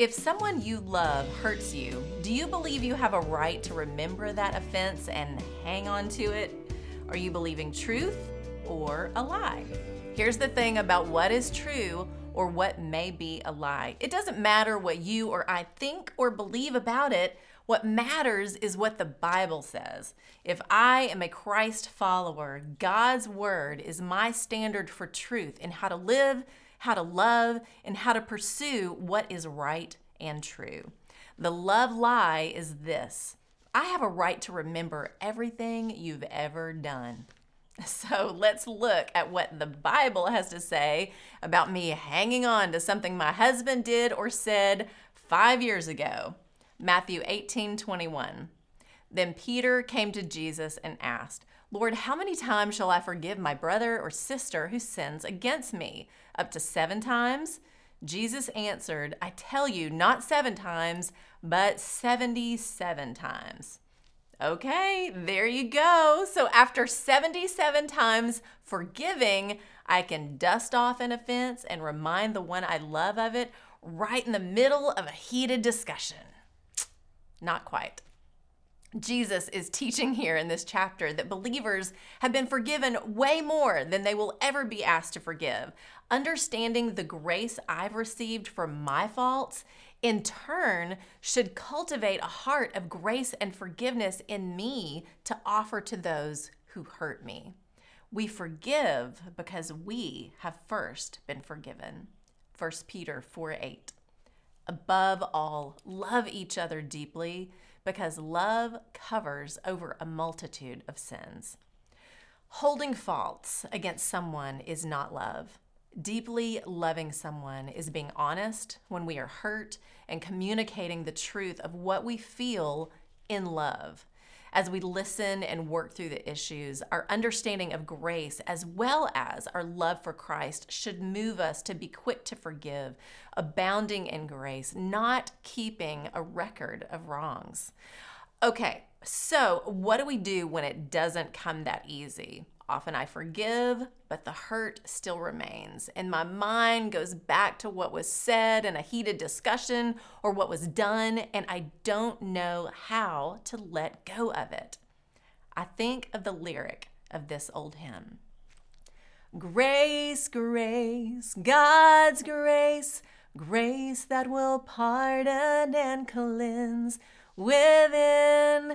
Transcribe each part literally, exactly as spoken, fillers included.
If someone you love hurts you, do you believe you have a right to remember that offense and hang on to it? Are you believing truth or a lie? Here's the thing about what is true or what may be a lie. It doesn't matter what you or I think or believe about it. What matters is what the Bible says. If I am a Christ follower, God's word is my standard for truth in how to live, how to love, and how to pursue what is right and true. The love lie is this: I have a right to remember everything you've ever done. So let's look at what the Bible has to say about me hanging on to something my husband did or said five years ago. Matthew eighteen twenty-one. Then Peter came to Jesus and asked, "Lord, how many times shall I forgive my brother or sister who sins against me? Up to seven times?" Jesus answered, "I tell you, not seven times, but seventy-seven times." Okay, there you go. So after seventy-seven times forgiving, I can dust off an offense and remind the one I love of it right in the middle of a heated discussion. Not quite. Jesus is teaching here in this chapter that believers have been forgiven way more than they will ever be asked to forgive. Understanding the grace I've received for my faults, in turn, should cultivate a heart of grace and forgiveness in me to offer to those who hurt me. We forgive because we have first been forgiven. First Peter four eight. Above all, love each other deeply, because love covers over a multitude of sins. Holding faults against someone is not love. Deeply loving someone is being honest when we are hurt and communicating the truth of what we feel in love. As we listen and work through the issues, our understanding of grace as well as our love for Christ should move us to be quick to forgive, abounding in grace, not keeping a record of wrongs. Okay, so what do we do when it doesn't come that easy? Often I forgive, but the hurt still remains, and my mind goes back to what was said in a heated discussion or what was done, and I don't know how to let go of it. I think of the lyric of this old hymn. Grace, grace, God's grace, grace that will pardon and cleanse within.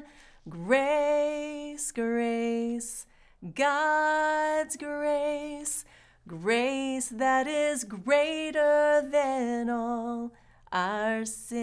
Grace, grace, God's grace, grace that is greater than all our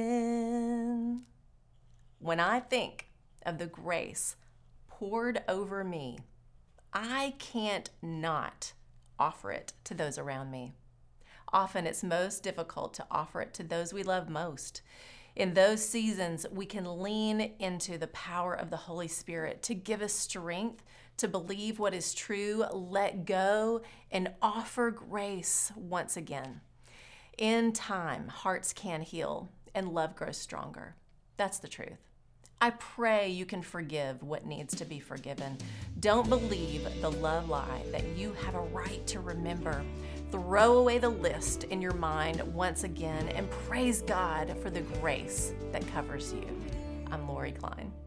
sin. When I think of the grace poured over me, I can't not offer it to those around me. Often it's most difficult to offer it to those we love most. In those seasons, we can lean into the power of the Holy Spirit to give us strength to believe what is true, let go, and offer grace once again. In time, hearts can heal and love grows stronger. That's the truth. I pray you can forgive what needs to be forgiven. Don't believe the love lie that you have a right to remember. Throw away the list in your mind once again and praise God for the grace that covers you. I'm Lori Klein.